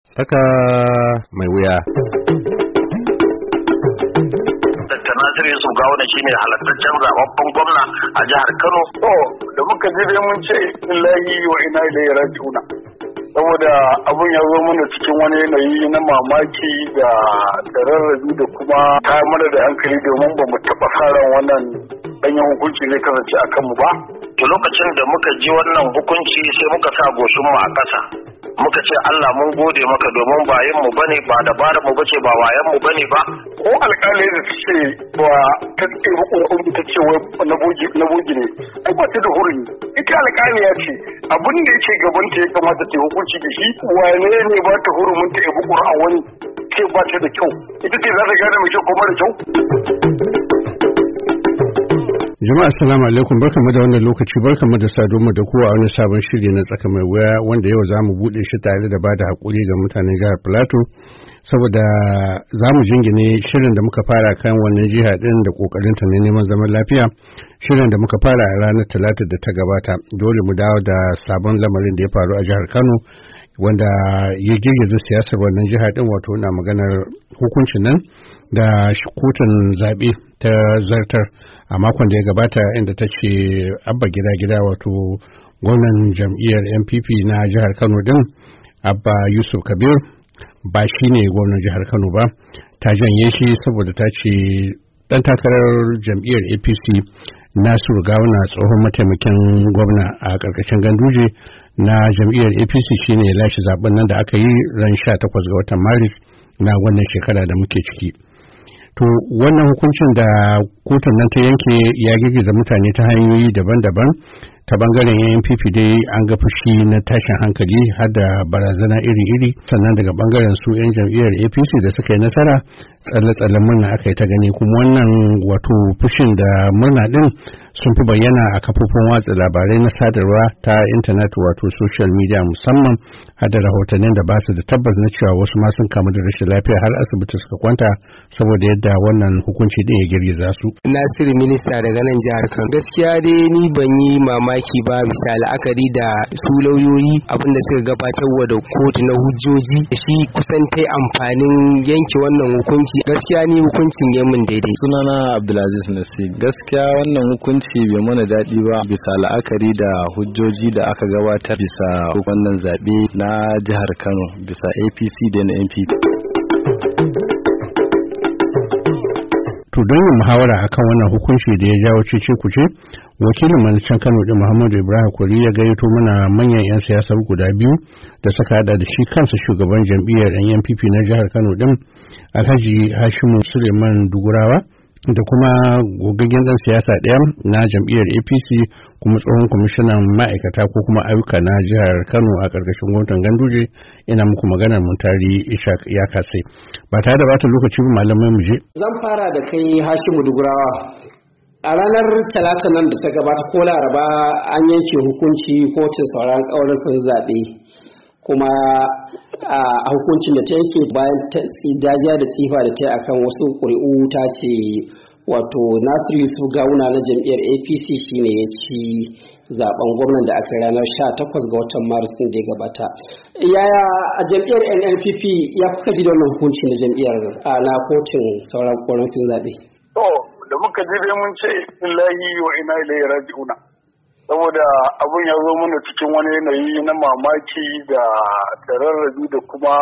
Tsaka mai wuya. Dr. Nasiru Yusuf Gawuna shine halartaccen zababben gwamna a jihar Kano. Da muka ji dai mun ce illahi wa inna ilaihi raji'un. Saboda abun ya zo mana cikin wani yanayi na mamaki da rarrabi da kuma tayar mana da hankali domin ba mu taɓa fara wannan danyen hukunci zai kasance a kanmu ba. To lokacin da muka ji wannan hukunci sai muka sa goshinmu a ƙasa. Muka ce Allah mun gode maka domin ba yin mu bane ba dabarar mu bace ba wayan mu bane ba. Ko alƙali da ta ce ba ta tsere ƙur'un ta ce wai na bogi ne. Ai ba ta da hurumi. Ita alƙali ya ce abin da yake gaban ta ya kamata ta hukunci da shi wane ne ba ta hurumin ta ebi ƙur'an wani ce ba ta da kyau. Ita ce za ta gane mai kyau ko mara kyau. Jama'a assalamu alaikum, barkamu da wannan lokaci, barkamu da saduwa da kowa wani sabon shiri na tsaka mai wuya wanda yau zamu bude shi tare da bada hakuri ga mutanen jihar Plateau saboda zamu jingine shirin da muka fara kan wannan jiha din da kokarin ta ne neman zaman lafiya, shirin da muka fara a ranar Talata da ta gabata. Dole mu dawo da sabon lamarin da ya faru a jihar Kano wanda ya girgiza siyasar wannan jiha din, wato ina maganar hukuncin nan da kotun zaɓe ta zartar a makon da ya gabata, inda ta ce abba gida wato gwamnan jam'iyyar NPP na jihar Kano din Abba Yusuf Kabir ba shi ne gwamnan jihar Kano ba, ta janye shi saboda ta ce dan takarar jam'iyyar APC Nasiru Gawuna, tsohon mataimakin gwamna a ƙarƙashin Ganduje na jam'iyyar APC, shine ya lashe zaben nan da aka yi ran 18 ga watan Maris na wannan shekara da muke ciki. To wannan hukuncin da kotun nan ta yanke ya girgiza mutane ta hanyoyi daban-daban. Ta bangaren NPP dai an ga fushi na tashin hankali har da barazana iri-iri, sannan daga bangaren su 'yan jam'iyyar APC da suka yi nasara tsalle-tsallen murna aka yi ta gani, kuma wannan wato fushin da murna din sun fi bayyana a kafofin watsa labarai na sadarwa ta intanet wato social media, musamman har da rahotannin da ba su da tabbas na cewa wasu ma sun kamu da rashin lafiya har asibiti suka kwanta saboda yadda wannan hukunci din ya girgiza su. Nasiru minista daga nan jihar Kano. Gaskiya dai ni ban yi mamaki ba bisa la'akari da su lauyoyi abinda suka gabatarwa da kotu na hujjoji da shi kusan ta amfanin yanke wannan hukunci. Gaskiya ni hukuncin ya min daidai. Sunana Abdulaziz Nasir. Gaskiya wannan hukunci bai mana daɗi ba bisa la'akari da hujjoji da aka gabatar bisa wannan zaɓe na jihar Kano bisa APC da na NPP. To don yin muhawara akan wannan hukunci da ya jawo cece kuce, wakilin mancan Kano din Muhammadu Ibrahim Kwari ya gayyato mana manyan 'yan siyasar guda biyu da suka hada da shi kansa shugaban jam'iyyar NPP na jihar Kano din Alhaji Hashimu Suleiman Dugurawa da kuma gogaggen dan siyasa ɗaya na jam'iyyar APC kuma tsohon kwamishinan ma'aikata ko kuma ayyuka na jihar Kano a ƙarƙashin gwamnatin Ganduje. Ina muku maganar Muntari Ishaq ya kasai. Ba tare da bata lokaci ba malamai mu je. Zan fara da kai Hashimu Dugurawa. A ranar Talata nan da ta gabata ko Laraba an yanke hukunci kotun sauraron ƙaurafin zaɓe, kuma a hukuncin da ta yanke bayan dajiya da tsifa da ta yi akan wasu ƙuri'u ta ce wato Nasiru Yusuf Gawuna na jam'iyyar APC shine ya ci zaben gwamnan da aka ranar 18 ga watan Maris din da ya gabata. Yaya a jam'iyyar NNPP ya kuka ji da wannan hukunci na jam'iyyar na kotun sauran ƙorafin zaɓe? To da muka ji dai mun ce illahi wa inna ilaihi raji'una. Saboda abun ya zo mana cikin wani yanayi na mamaki da rarrabi da kuma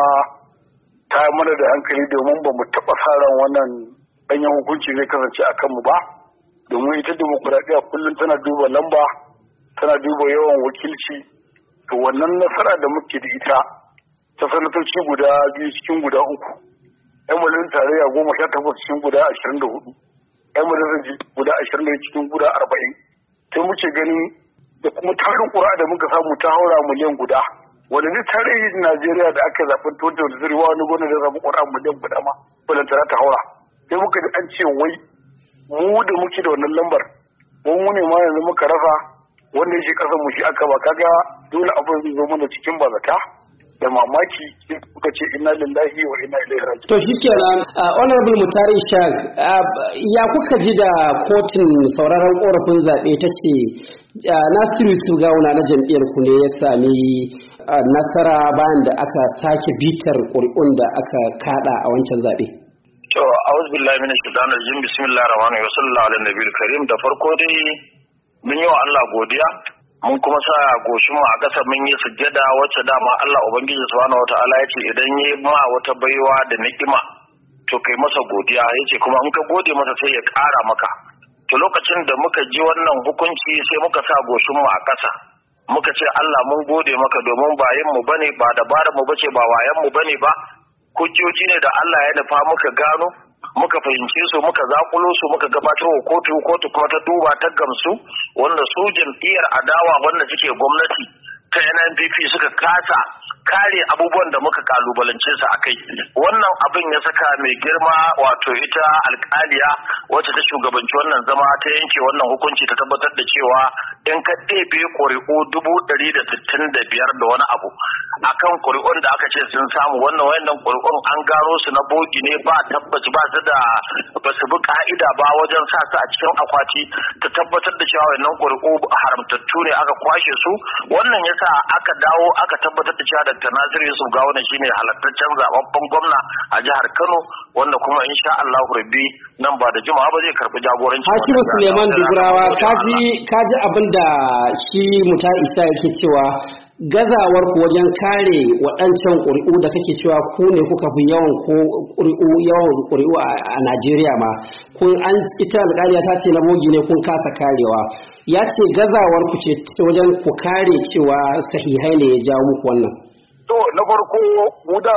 ta mana da hankali domin ba mu taɓa tsarin wannan danyen hukunci zai kasance a kanmu ba, domin ita demokuraɗiyya kullum tana duba lamba, tana duba yawan wakilci. To wannan nasara da muke da ita ta sanatoci guda 2 cikin guda 3, 'yan majalisar tarayya 18 cikin guda 24, 'yan majalisar guda 20 cikin guda 40, sai muke ganin da kuma tarin ƙura da muka samu ta haura miliyan guda, wanda duk tarihin Najeriya da aka zaɓen 2023 wani gwamnati da zaɓi ƙura miliyan guda ma balantana ta haura. Sai muka ji an ce wai mu da muke da wannan lambar mu ne ma yanzu muka rasa, wanda yake ƙasar mu shi aka ba. Kaga dole abin zai zo mana cikin bazata da mamaki, kuka ce inna lillahi wa inna ilaihi raji'un. To shikenan honorable Muntari Ishaq, ya kuka ji da kotun sauraron korafin zaɓe ta ce Nasiru Yusuf Gawuna na jam'iyyar ku ne ya sami nasara bayan da aka sake bitar ƙuri'un da aka kada a wancan zaɓe. To, a'udhu billahi minash shaitanir rajim, bismillahir rahmanir rahim, sallallahu ala nabiyil karim. Da farko dai mun yi wa Allah godiya, mun kuma sa goshin mu a ƙasa mun yi sujjada wacce dama Allah Ubangiji subhanahu wataala ya ce idan yayi ma wata baiwa da ni'ima to kai masa godiya, yace kuma in ka gode masa sai ya ƙara maka. To lokacin da muka ji wannan hukunci sai muka sa goshin mu a ƙasa. Muka ce Allah mun gode maka domin ba yin mu bane, ba dabarar mu bace, ba wayan mu bane ba. Hujjoji ne da Allah ya nufa muka gano, muka fahimce su, muka zakulo su, muka gabatar wa kotu kuma ta duba ta gamsu, wanda su jam'iyyar adawa wanda suke gwamnati ta NNPP suka kasa kare abubuwan da muka kalubalance su akai. Wannan abin ya saka mai girma wato ita alkaliya wacce ta shugabanci wannan zama ta yanke wannan hukunci ta tabbatar da cewa in ka ɗebe ƙuri'u 165 da wani abu akan ƙuri'un da aka ce sun samu wayannan ƙuri'un an gano su na bogi ne, ba tabbaci, ba su da ba su bi ka'ida ba wajen sa su a cikin akwati ta tabbatar da cewa wannan ƙuri'u haramtattu ne aka kwashe su. Wannan yasa aka dawo aka tabbatar da cewa Dr. Nasiru Yusuf Gawuna shine halattaccen zababben gwamna a jihar Kano, wanda kuma insha Allah rabbi nan ba da jimawa ba zai karbi jagoranci. Hashimu Suleiman Dugurawa, kaji abin da shi Mutar Isa yake cewa gazawar ku wajen kare waɗancan ƙuri'u da kake cewa ku ne kuka fi yawan ƙuri'u a Najeriya ma, kun an ita alƙaliya ta ce na bogi ne kun kasa karewa. Ya ce gazawar ku ce wajen ku kare cewa sahihai ne ya jawo muku wannan. To na farko mu da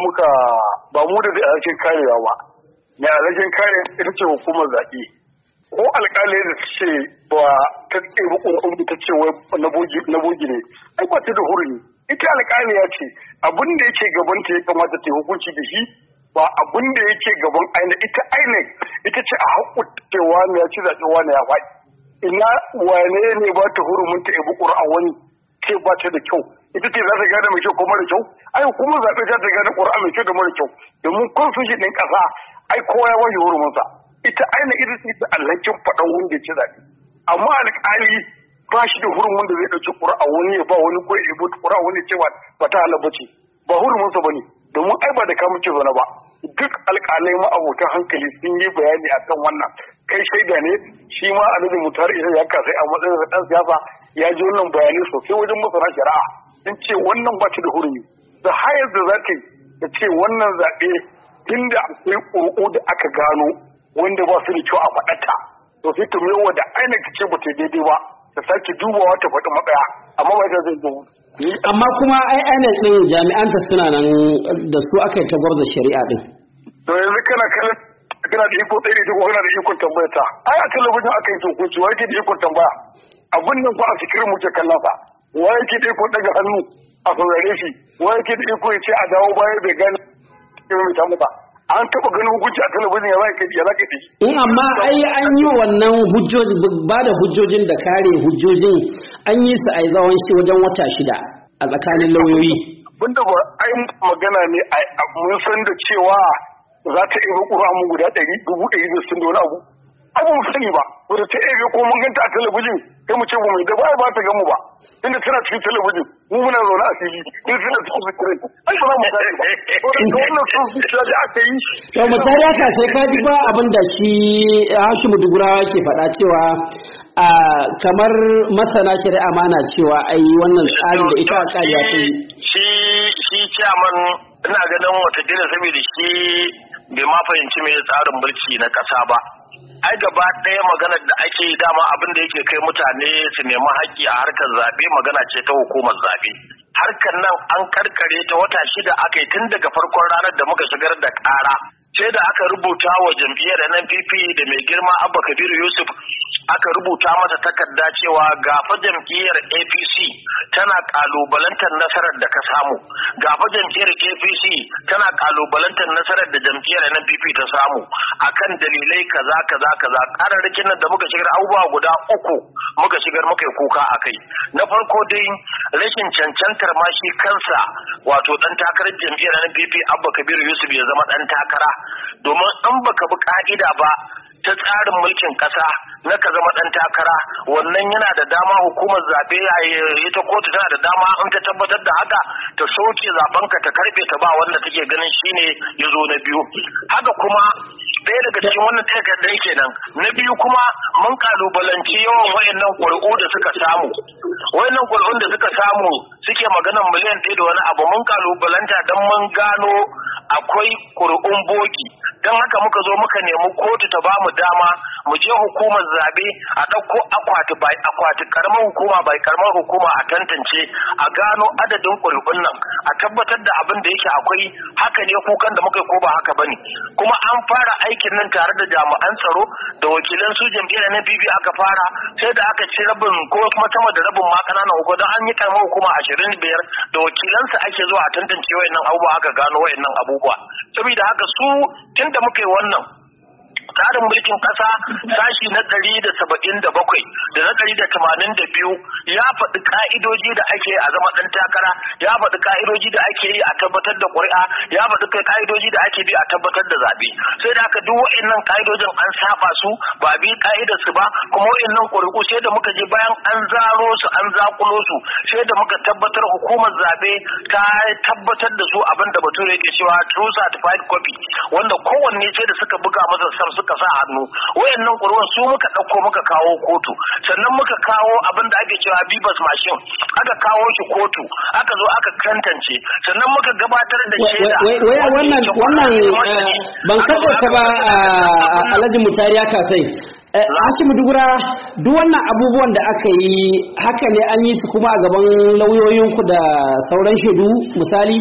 ba mu da alhakin karewa ba, mai alhakin kare ita ce hukumar zaɓe. Ko alƙali da ta ce ba ta ɗebi ƙunƙun ta ce wai na bogi ne, ai ba ta da hurumi. Ita alƙali ya ce abin da yake gaban ta ya kamata ta hukunci da shi, ba abin da yake gaban aina. Ita INEC ita ce a haƙƙuta wani ya ci zaɓe wani ya faɗi. Ina wane ne ba ta hurumin ta ɗebi ƙuri'a wani ce ba ta da kyau. Ita ce za ta gane mai kyau ko mara kyau? Ai hukumar zaɓe za ta gane ƙuri'a mai kyau da mara kyau. Domin constitution ɗin ƙasa ai kowa ya bashi huruminsa. Ita aina ita ce da alhakin faɗan wanda ya ci zaɓe. Amma alƙali ba shi da hurumin da zai ɗauki ƙuri'a wani ya ba wani ko ya ɗebi ƙuri'a wani cewa ba ta halar bace. Ba huruminsa ba ne. Domin ai ba da ka muke zaune ba. Duk alƙalai ma'abotan hankali sun yi bayani akan wannan. Kai shaida ne, shi ma Alhaji Mutar Isa ya kasai a matsayin da ɗan siyasa ya ji wannan bayanai sosai wajen masana shari'a. Sun ce wannan ba ta da hurumi. Da hayar da za ta yi da ce wannan zaɓe inda akwai ƙuri'u da aka gano wanda ba su da kyau a faɗata. To sai ta mewa da ainihin ce ba ta daidai ba, ta sake dubawa ta faɗi matsaya, amma ba ta zai zo. Amma kuma ai INEC ɗin jami'anta suna nan da su aka yi ta gwarza shari'a ɗin. To yanzu kana da iko tsaye da ko kana da ikon tambaya ta. Ai a talabijin aka yi hukunci, wa yake da ikon tambaya? Abin nan fa a sikirin muke kallon sa. Wa yake da iko daga hannu a saurare shi? Wa yake da iko ya ce a dawo baya bai gane mai ta mata? An taɓa ganin hukunci a talabijin ya za ka yi. Amma ai an yi wannan hujjoji, ba da hujjojin da kare hujjojin an yi su a zawon shi wajen wata 6 a tsakanin lauyoyi. Bunda ba ai magana ne mun san da cewa za ta iya ƙura mu guda 100,000 da wani abu. Abu mu sani ba, wadda ta iya ko mun ganta a talabijin sai mu ce ba mai da ba ta gamu ba. Inda tana cikin talabijin, mu muna zaune a fili, in tana cikin sikirin, ai ba za mu sani ba. Wadda wannan sun zuciya da aka yi. Yau misali haka sai ka ji ba abin da shi Hashimu Dugurawa ke faɗa cewa kamar masana shari'a mana cewa ai wannan tsarin da ita alƙaliya ta yi. Shi chairman ina ganin watakila saboda shi bai ma fahimci mai tsarin mulki na ƙasa ba. Ai gaba ɗaya maganar da ake dama abin da yake kai mutane su nemi haƙƙi a harkar zaɓe magana ce ta hukumar zaɓe. Harkar nan an karkare ta wata 6 aka yi tun daga farkon ranar da muka shigar da ƙara. Sai da aka rubuta wa jam'iyyar NNPP da mai girma Abba Kabiru Yusuf aka rubuta masa takarda cewa gafa jam'iyyar APC tana kalubalantar nasarar da ka samu, gafa jam'iyyar APC tana kalubalantar nasarar da jam'iyyar NNPP ta samu akan dalilai kaza kararrakin nan da muka shigar abubuwa guda 3 muka shigar muka yi kuka akai. Na farko dai rashin cancantar ma shi kansa wato dan takarar jam'iyyar NNPP Abba Kabiru Yusuf ya zama dan takara, domin an baka bi ka'ida ba ta tsarin mulkin ƙasa na ka zama ɗan takara, wannan yana da dama hukumar zaɓe ita kotu tana da dama in ta tabbatar da haka ta soke zaɓenka ta karɓe ta ba wanda take ganin shine ya zo na biyu. Haka kuma ɗaya daga cikin wannan takardar kenan. Na biyu kuma mun kalubalanci yawan wayannan ƙuri'u da suka samu. Wayannan ƙuri'un da suka samu suke maganar miliyan 1 da wani abu, mun kalubalanta don mun gano akwai ƙuri'un bogi. Don haka muka zo muka nemi kotu ta bamu dama mu je hukumar zabe a ɗauko akwati karamar hukuma bai karamar hukuma a tantance a gano adadin ƙuri'un nan a tabbatar da abin da yake akwai haka ne kukan da muka yi ko ba haka bane. Kuma an fara aikin nan tare da jami'an tsaro da wakilan su jam'iyyar na bibi aka fara, sai da aka ci rabin ko kuma sama da rabin ma ƙananan hukuma don an yi karamar hukuma 25 da wakilansa ake zuwa a tantance wayannan abubuwa aka gano wayannan abubuwa. Saboda haka su tunda muka yi wannan tsarin mulkin ƙasa sashi na 177 da na 182 ya faɗi ka'idoji da ake a zama ɗan takara, ya faɗi ka'idoji da ake yi a tabbatar da ƙuri'a, ya faɗi ka'idoji da ake bi a tabbatar da zaɓe. Sai da haka duk wa'annan ka'idojin an saba su ba bi ka'idar su ba, kuma wa'annan ƙuri'u sai da muka je bayan an zaro su an zakulo su sai da muka tabbatar hukumar zaɓe ta tabbatar da su abin da bature yake cewa true certified copy, wanda kowanne sai da suka buga masa sam suka sa hannu. Wayannan ƙuri'un su muka ɗauko muka kawo kotu, sannan muka kawo abin da ake cewa bibas machine aka kawo shi kotu, aka zo aka tantance, sannan muka gabatar da shaida. wannan ban kaɗa ta ba Alhaji Mutari ya kasai. Hashimu Dugura, duk wannan abubuwan da aka yi haka ne an yi su kuma a gaban lauyoyinku da sauran shaidu misali?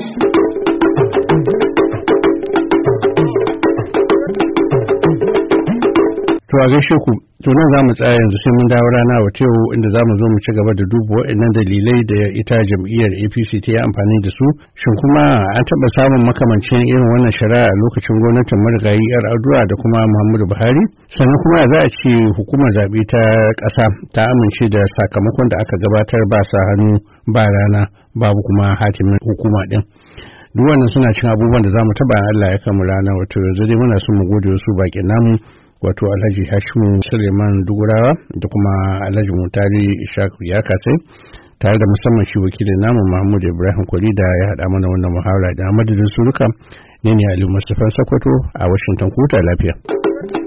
To a gaishe ku, to nan za mu tsaya yanzu sai mun dawo rana wa yau inda za mu zo mu ci gaba da duba waɗannan dalilai da ita jam'iyyar APC ta yi amfani da su. Shin kuma an taɓa samun makamancin irin wannan shari'a a lokacin gwamnatin marigayi yar Adua da kuma Muhammadu Buhari? Sannan kuma za a ce hukumar zaɓe ta ƙasa ta amince da sakamakon da aka gabatar ba sa hannu ba rana babu kuma hatimin hukuma ɗin. Duk wannan suna cin abubuwan da za mu taɓa Allah ya kama rana wato yanzu dai muna son mu gode wasu baƙin namu wato Alhaji Hashimu Suleiman Dugurawa da kuma Alhaji Mutari Ishaku ya kasai tare da musamman shi wakilin namu Mahmud Ibrahim Kwali da ya haɗa mana wannan muhawara da madadin suruka ne Ali Mustapha Sakwato a Washington. Kuta lafiya.